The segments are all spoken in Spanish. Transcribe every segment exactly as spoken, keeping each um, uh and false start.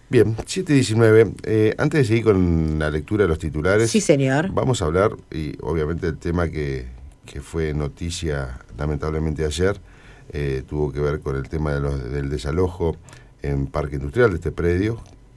Bien, siete diecinueve. Eh, antes de seguir con la lectura de los titulares, sí, señor, vamos a hablar, y obviamente el tema que, que fue noticia lamentablemente ayer, eh, tuvo que ver con el tema de los, del desalojo en Parque Industrial de este predio,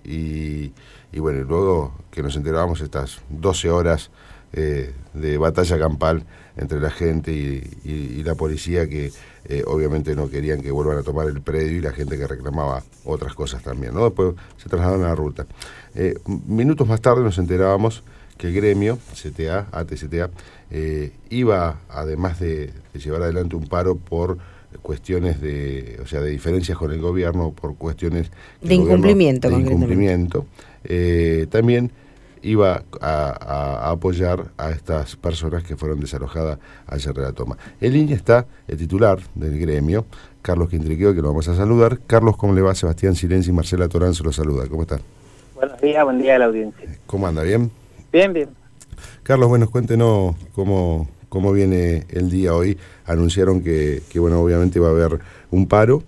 y, y bueno, y luego que nos enterábamos estas doce horas eh, de batalla campal entre la gente y, y, y la policía que eh, obviamente no querían que vuelvan a tomar el predio, y la gente que reclamaba otras cosas también, ¿no? Después se trasladaron a la ruta. Eh, minutos más tarde nos enterábamos que el gremio, C T A, A T C T A, eh, iba, además de, de llevar adelante un paro por cuestiones de, o sea, de diferencias con el gobierno, por cuestiones de incumplimiento, de incumplimiento, eh, también iba a, a, a apoyar a estas personas que fueron desalojadas ayer de la toma. En línea está el titular del gremio, Carlos Quintriqueo, que lo vamos a saludar. Carlos, ¿cómo le va? Sebastián Silenzi y Marcela Torán se lo saluda. ¿Cómo está? Buenos días, buen día a la audiencia. ¿Cómo anda? ¿Bien? Bien, bien. Carlos, bueno, cuéntenos cómo, cómo viene el día hoy. Anunciaron que, que, bueno, obviamente va a haber un paro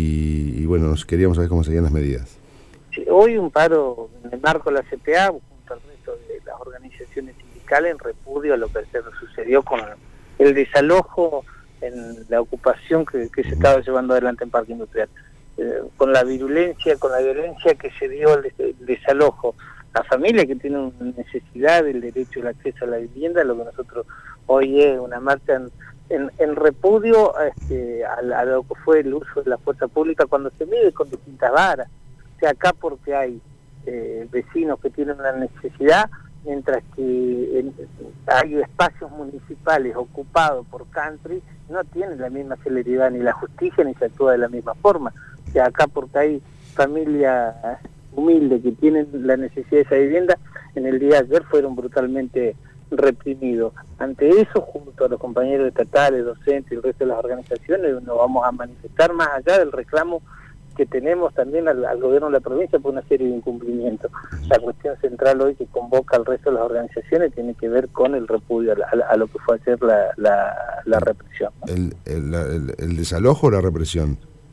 y, y bueno, nos queríamos saber cómo seguían las medidas. Sí, hoy un paro en el marco de la C T A, junto al resto de las organizaciones sindicales, en repudio a lo que se sucedió con el desalojo en la ocupación que, que se estaba llevando adelante en Parque Industrial. Eh, con la virulencia, con la violencia que se dio el, el desalojo, la familia que tiene una necesidad del derecho al acceso a la vivienda, lo que nosotros hoy es una marcha en, en, en repudio este, a, a lo que fue el uso de la fuerza pública cuando se mide con distintas varas. O sea, acá porque hay eh, vecinos que tienen una necesidad, mientras que en, hay espacios municipales ocupados por country, no tienen la misma celeridad ni la justicia ni se actúa de la misma forma. O sea, acá porque hay familias humildes que tienen la necesidad de esa vivienda, en el día de ayer fueron brutalmente reprimidos. Ante eso, junto a los compañeros estatales, docentes y el resto de las organizaciones, nos vamos a manifestar más allá del reclamo que tenemos también al, al gobierno de la provincia por una serie de incumplimientos. La cuestión central hoy que convoca al resto de las organizaciones tiene que ver con el repudio a, a, a lo que fue ayer la, la, la represión, ¿no? El, el, el, ¿El desalojo o la represión?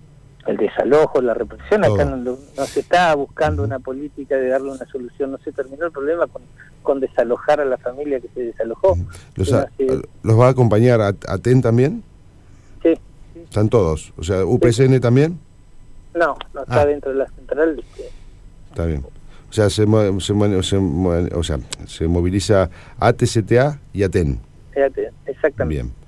El desalojo, la represión, Todo. Acá no, no se está buscando una política de darle una solución, no se terminó el problema con, con desalojar a la familia que se desalojó. ¿Los, a, se... ¿los va a acompañar a, a TEN también? Sí, sí. ¿Están todos? O sea, ¿U P C N sí. también? No, no está ah. dentro de la central. Que... Está bien. O sea, se, se, se, o sea, se moviliza A T C T A y a TEN. Exactamente. Bien.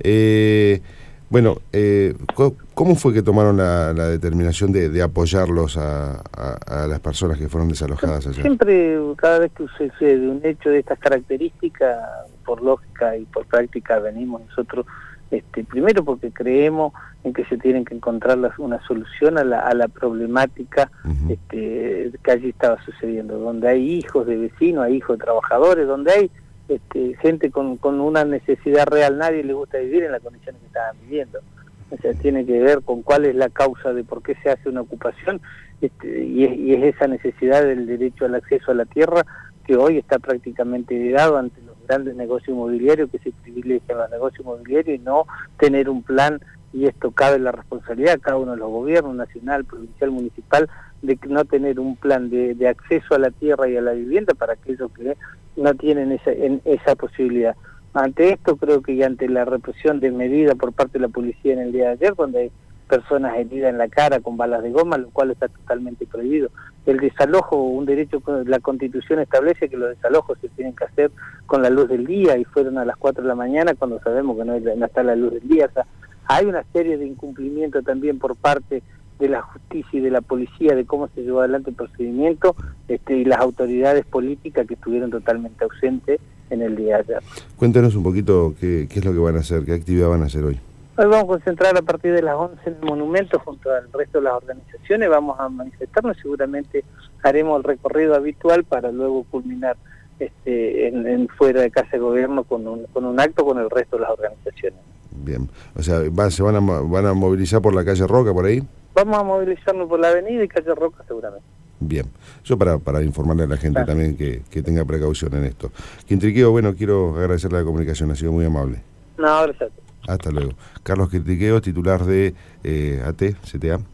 Eh, bueno, eh, ¿cómo fue que tomaron la, la determinación de, de apoyarlos a, a, a las personas que fueron desalojadas allá? Siempre, cada vez que sucede un hecho de estas características, por lógica y por práctica venimos nosotros, este, primero porque creemos en que se tienen que encontrar las, una solución a la, a la problemática uh-huh. este, que allí estaba sucediendo, donde hay hijos de vecinos, hay hijos de trabajadores, donde hay Este, gente con, con una necesidad real. Nadie le gusta vivir en las condiciones que estaban viviendo. O sea, tiene que ver con cuál es la causa de por qué se hace una ocupación, este, y, es, y es esa necesidad del derecho al acceso a la tierra que hoy está prácticamente vedado ante los grandes negocios inmobiliarios, que se privilegian los negocios inmobiliarios y no tener un plan, y esto cabe la responsabilidad a cada uno de los gobiernos, nacional, provincial, municipal, de no tener un plan de, de acceso a la tierra y a la vivienda para aquellos que no tienen esa, en, esa posibilidad. Ante esto, creo que y ante la represión desmedida por parte de la policía en el día de ayer, donde hay personas heridas en la cara con balas de goma, lo cual está totalmente prohibido. El desalojo, un derecho, la Constitución establece que los desalojos se tienen que hacer con la luz del día, y fueron a las cuatro de la mañana cuando sabemos que no, no está la luz del día. O sea, hay una serie de incumplimientos también por parte de la justicia y de la policía de cómo se llevó adelante el procedimiento, este, y las autoridades políticas que estuvieron totalmente ausentes en el día de ayer. Cuéntanos un poquito qué, qué es lo que van a hacer, qué actividad van a hacer hoy. Hoy vamos a concentrar a partir de las once en el monumento junto al resto de las organizaciones, vamos a manifestarnos, seguramente haremos el recorrido habitual para luego culminar este, en, en fuera de Casa de Gobierno con un, con un acto con el resto de las organizaciones. Bien, o sea, va, ¿se van a, van a movilizar por la calle Roca, por ahí? Vamos a movilizarnos por la avenida y calle Roca seguramente. Bien, yo para, para informarle a la gente claro. también que, que tenga precaución en esto. Quintriqueo, bueno, quiero agradecerle la comunicación, ha sido muy amable. No, gracias. Hasta luego. Carlos Quintriqueo, titular de eh, A T C T A.